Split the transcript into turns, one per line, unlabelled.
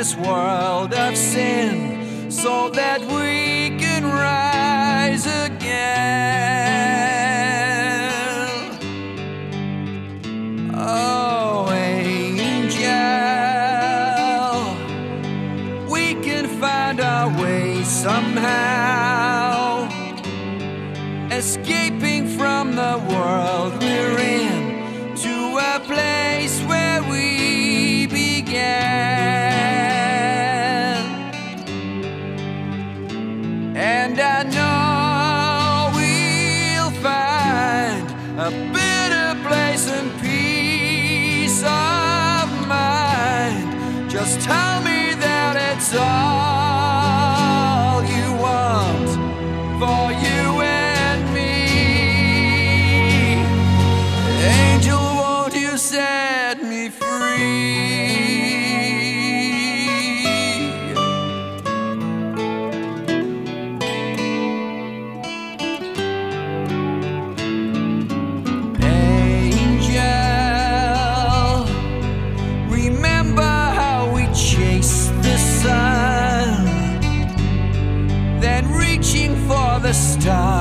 this world of sin so that we can rise again. Oh, angel, we can find our way somehow, escaping from the world we're in to a place where we began. And I know we'll find a better place and peace of mind. Just tell me that it's all you want for you and me. Angel, won't you set me free? Angel, remember how we chased the sun, then reaching for the stars.